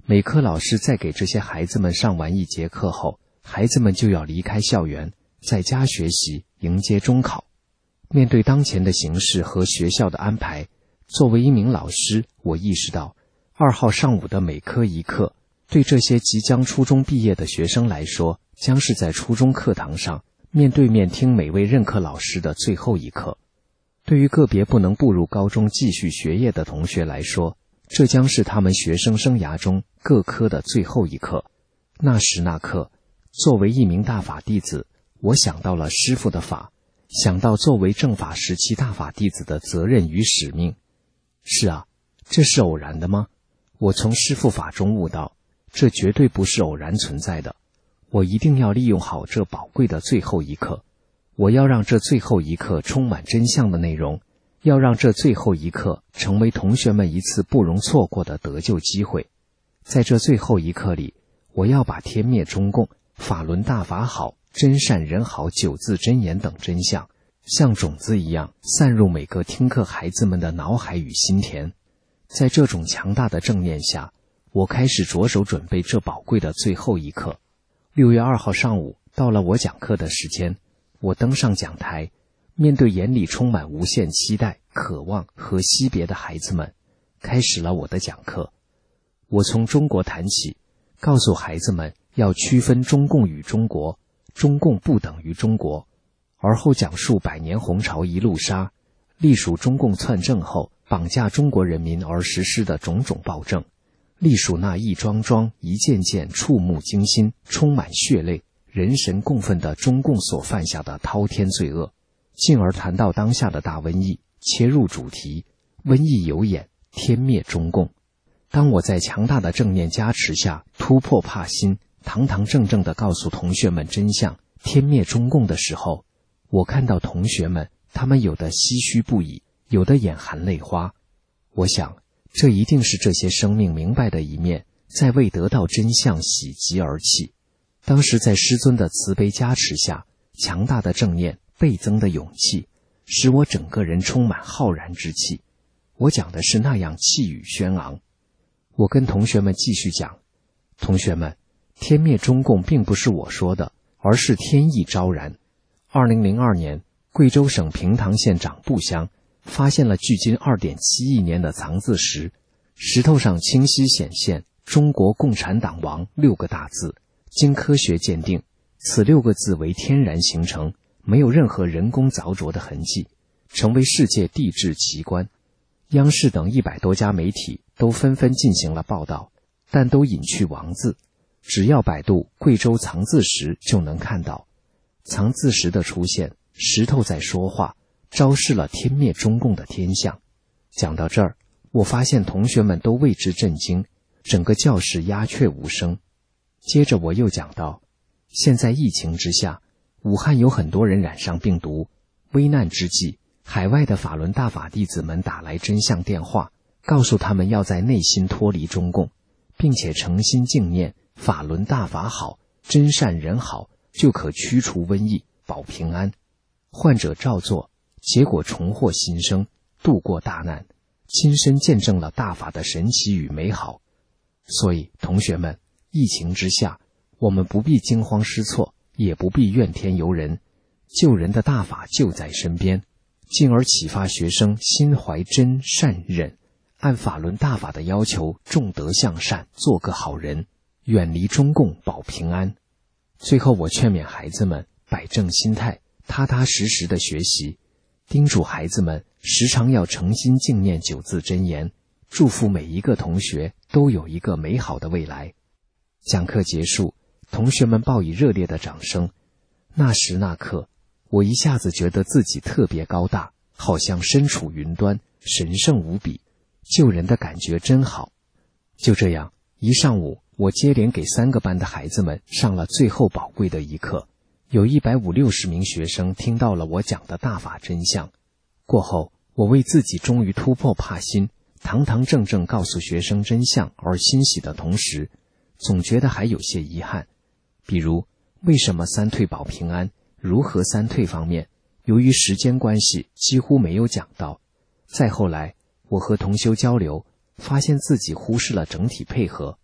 每科老师在给这些孩子们上完一节课后，孩子们就要离开校园，在家学习，迎接中考。面对当前的形势和学校的安排，作为一名老师，我意识到2号上午的每科一课，对这些即将初中毕业的学生来说，将是在初中课堂上面对面听每位任课老师的最后一课。对于个别不能步入高中继续学业的同学来说，这将是他们学生生涯中各科的最后一课。那时那刻，作为一名大法弟子，我想到了师父的法，想到作为正法时期大法弟子的责任与使命。是啊，这是偶然的吗？我从师父法中悟到，这绝对不是偶然存在的。我一定要利用好这宝贵的最后一课，我要让这最后一课充满真相的内容，要让这最后一课成为同学们一次不容错过的得救机会。在这最后一课里，我要把天灭中共、法轮大法好、真善人好9字真言等真相，像种子一样散入每个听课孩子们的脑海与心田。在这种强大的正念下，我开始着手准备这宝贵的最后一课。6月2号上午，到了我讲课的时间，我登上讲台，面对眼里充满无限期待、渴望和惜别的孩子们，开始了我的讲课。我从中国谈起，告诉孩子们要区分中共与中国，中共不等于中国，而后讲述100年红潮一路杀，隶属中共篡政后绑架中国人民而实施的种种暴政，隶属那一桩桩一件件触目惊心、充满血泪、人神共愤的中共所犯下的滔天罪恶，进而谈到当下的大瘟疫，切入主题，瘟疫有眼，天灭中共。当我在强大的正念加持下突破怕心，堂堂正正地告诉同学们真相，天灭中共的时候，我看到同学们，他们有的唏嘘不已，有的眼含泪花。我想，这一定是这些生命明白的一面，在为得到真相喜极而泣。当时在师尊的慈悲加持下，强大的正念倍增的勇气，使我整个人充满浩然之气。我讲的是那样气宇轩昂。我跟同学们继续讲，同学们，天灭中共并不是我说的，而是天意昭然。2002年，贵州省平塘县长布乡发现了距今2.7亿年的藏字石，石头上清晰显现中国共产党亡6个大字。经科学鉴定，此6个字为天然形成，没有任何人工凿琢的痕迹，成为世界地质奇观。央视等100多家媒体都纷纷进行了报道，但都隐去王字，只要百度贵州藏字石就能看到。藏字石的出现，石头在说话，昭示了天灭中共的天象。讲到这儿，我发现同学们都为之震惊，整个教室鸦雀无声。接着我又讲到，现在疫情之下，武汉有很多人染上病毒，危难之际，海外的法轮大法弟子们打来真相电话，告诉他们要在内心脱离中共，并且诚心敬念法轮大法好，真善人好，就可驱除瘟疫，保平安。患者照做，结果重获新生，度过大难，亲身见证了大法的神奇与美好。所以同学们，疫情之下，我们不必惊慌失措，也不必怨天尤人，救人的大法就在身边，进而启发学生心怀真善忍，按法轮大法的要求，重德向善，做个好人，远离中共，保平安。最后我劝勉孩子们摆正心态，踏踏实实的学习，叮嘱孩子们时常要诚心敬念9字真言，祝福每一个同学都有一个美好的未来。讲课结束，同学们报以热烈的掌声。那时那刻，我一下子觉得自己特别高大，好像身处云端，神圣无比，救人的感觉真好。就这样，一上午我接连给3个班的孩子们上了最后宝贵的一课，有150-160名学生听到了我讲的大法真相。过后，我为自己终于突破怕心，堂堂正正告诉学生真相而欣喜的同时，总觉得还有些遗憾。比如，为什么3退保平安，如何3退方面，由于时间关系几乎没有讲到。再后来，我和同修交流，发现自己忽视了整体配合。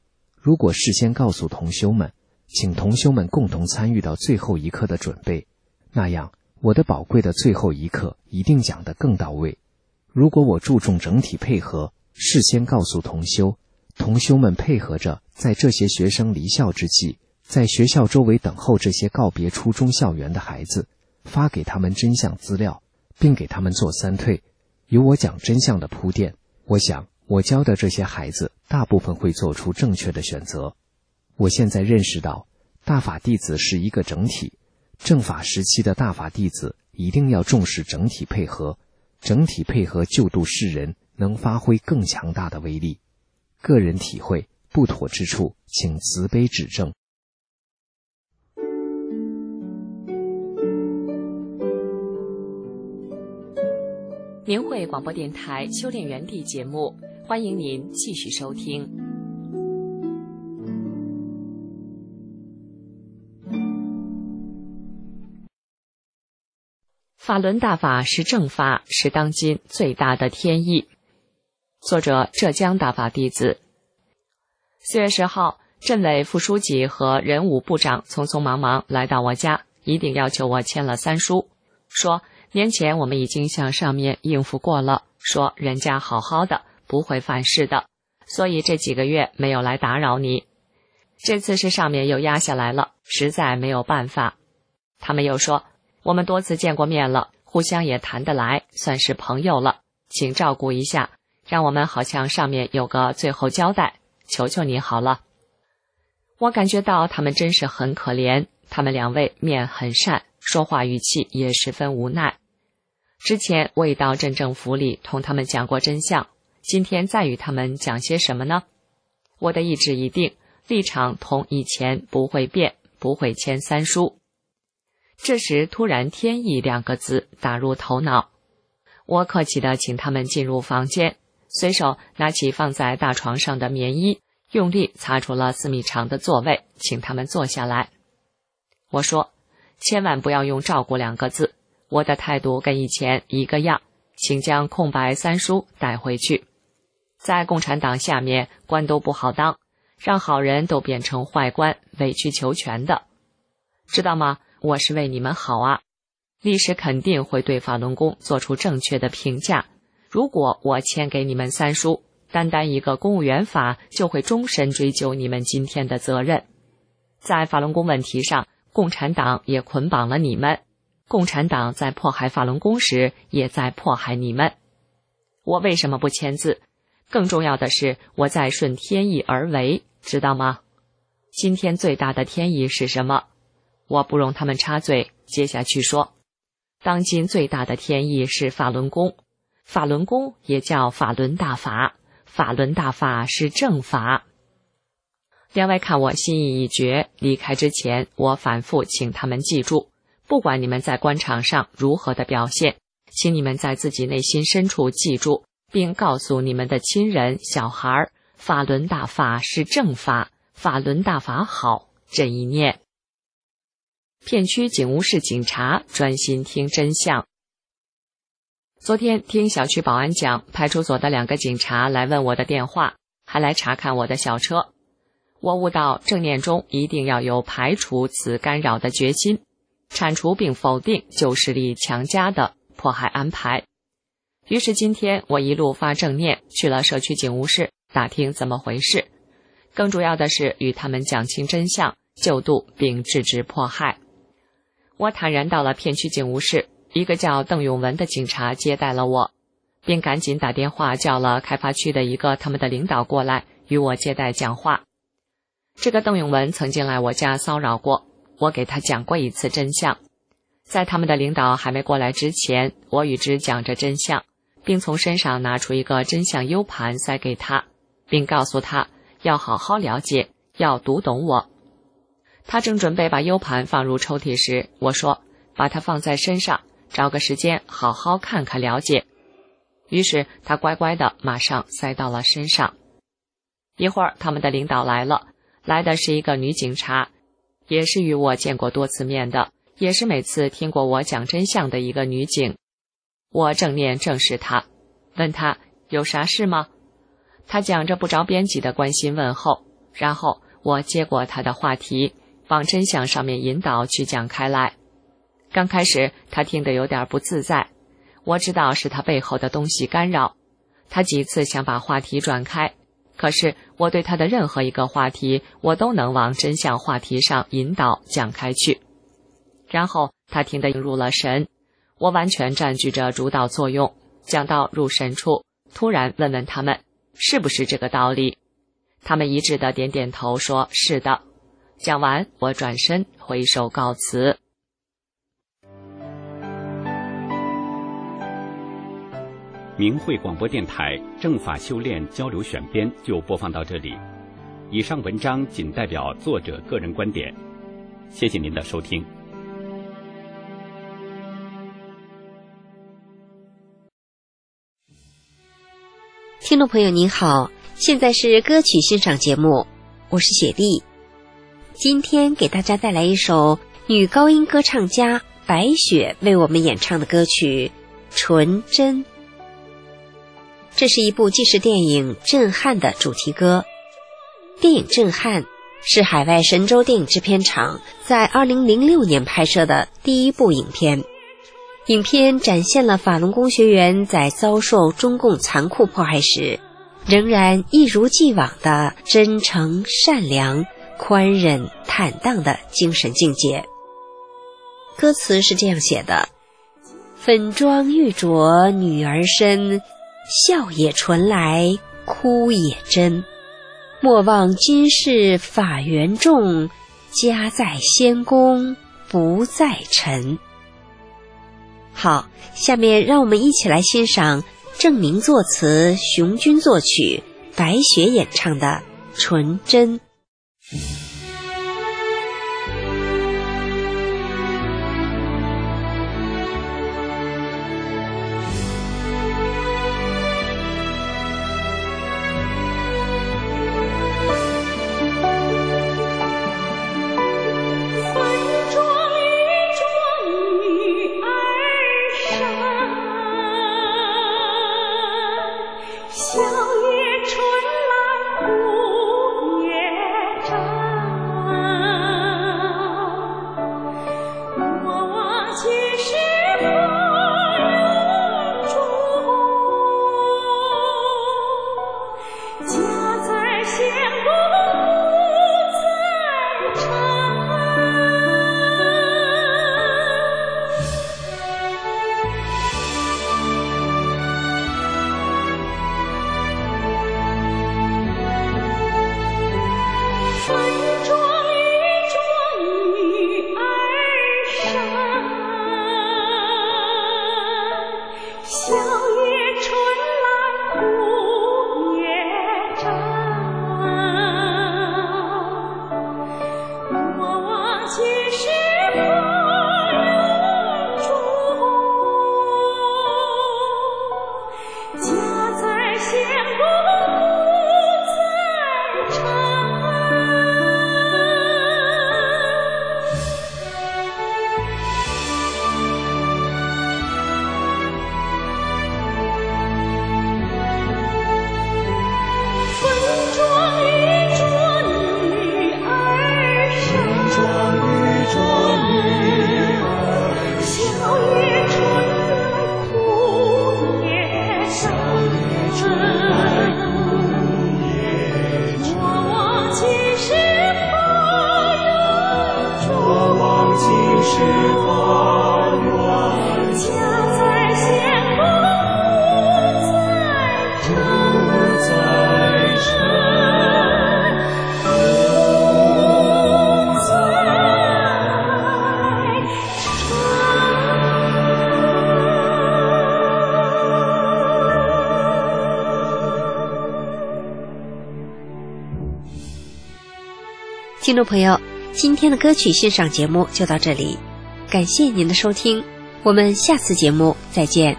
如果事先告诉同修们，请同修们共同参与到最后一刻的准备，那样我的宝贵的最后一刻一定讲得更到位。如果我注重整体配合，事先告诉同修，同修们配合着，在这些学生离校之际，在学校周围等候这些告别初中校园的孩子，发给他们真相资料，并给他们做3退，有我讲真相的铺垫，我想我教的这些孩子大部分会做出正确的选择。我现在认识到，大法弟子是一个整体，正法时期的大法弟子一定要重视整体配合，整体配合救度世人，能发挥更强大的威力。个人体会，不妥之处，请慈悲指正。 明慧广播电台修炼园地节目，欢迎您继续收听。法轮大法是正法，是当今最大的天意。作者：浙江大法弟子。4月10号，镇委副书记和人武部长匆匆忙忙来到我家，一定要求我签了3书，说年前我们已经向上面应付过了，说人家好好的，不会犯事的，所以这几个月没有来打扰你。这次是上面又压下来了，实在没有办法。他们又说，我们多次见过面了，互相也谈得来，算是朋友了，请照顾一下，让我们好像上面有个最后交代，求求你好了。我感觉到他们真是很可怜，他们2位面很善，说话语气也十分无奈。之前我已到镇政府里同他们讲过真相，今天再与他们讲些什么呢？我的意志已定，立场同以前不会变，不会签3书。这时突然天意2个字打入头脑，我客气地请他们进入房间，随手拿起放在大床上的棉衣，用力擦出了4米长的座位，请他们坐下来。我说，千万不要用照顾2个字，我的态度跟以前一个样，请将空白3书带回去。在共产党下面，官都不好当，让好人都变成坏官，委曲求全的，知道吗？我是为你们好啊，历史肯定会对法轮功做出正确的评价。如果我签给你们3书，单单一个公务员法就会终身追究你们今天的责任。在法轮功问题上，共产党也捆绑了你们，共产党在迫害法轮功时也在迫害你们。我为什么不签字？更重要的是，我在顺天意而为，知道吗？今天最大的天意是什么？我不容他们插嘴，接下去说，当今最大的天意是法轮功，法轮功也叫法轮大法，法轮大法是正法。2位看我心意已决，离开之前，我反复请他们记住，不管你们在官场上如何的表现，请你们在自己内心深处记住，并告诉你们的亲人、小孩，法轮大法是正法，法轮大法好，这一念。片区警务室警察专心听真相。昨天听小区保安讲，派出所的2个警察来问我的电话，还来查看我的小车。我悟到正念中一定要有排除此干扰的决心，铲除并否定旧势力强加的迫害安排。于是今天我一路发正念去了社区警务室，打听怎么回事，更主要的是与他们讲清真相，救度并制止迫害。我坦然到了片区警务室，一个叫邓永文的警察接待了我，并赶紧打电话叫了开发区的一个他们的领导过来与我接待讲话。这个邓永文曾经来我家骚扰过，我给他讲过一次真相。在他们的领导还没过来之前，我与之讲着真相，并从身上拿出一个真相 U 盘塞给他，并告诉他要好好了解，要读懂我。他正准备把 U 盘放入抽屉时，我说把它放在身上，找个时间好好看看了解。于是他乖乖的马上塞到了身上。一会儿他们的领导来了，来的是一个女警察，也是与我见过多次面的，也是每次听过我讲真相的一个女警。我正面正视她，问她有啥事吗？她讲着不着边际的关心问候， 然后我接过他的话题，往真相上面引导去讲开来。刚开始他听得有点不自在，我知道是他背后的东西干扰，他几次想把话题转开，可是我对他的任何一个话题，我都能往真相话题上引导讲开去。然后他听得入了神，我完全占据着主导作用，讲到入神处，突然问问他们是不是这个道理，他们一致的点点头说是的。讲完，我转身挥手告辞。 明慧广播电台正法修炼交流选编就播放到这里，以上文章仅代表作者个人观点，谢谢您的收听。 听众朋友您好，现在是歌曲欣赏节目，我是雪莉。今天给大家带来一首女高音歌唱家白雪为我们演唱的歌曲《纯真》。这是一部纪实电影《震撼》的主题歌。电影《震撼》是海外神州电影制片厂在2006年拍摄的第一部影片。影片展现了法轮功学员在遭受中共残酷迫害时，仍然一如既往的真诚、善良、宽忍、坦荡的精神境界。歌词是这样写的：粉妆玉琢女儿身，笑也纯来，哭也真。莫忘今世法缘重，家在仙宫不在尘。好，下面让我们一起来欣赏郑明作词，熊军作曲，白雪演唱的《纯真》。听众朋友，今天的歌曲欣赏节目就到这里，感谢您的收听，我们下次节目再见。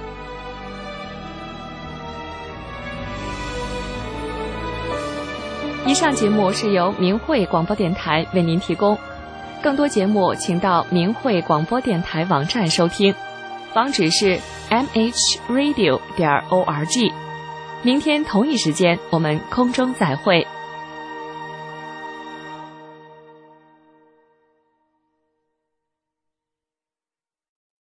以上节目是由明慧广播电台为您提供，更多节目请到明慧广播电台网站收听，网址是 mhradio.org。明天同一时间我们空中再会。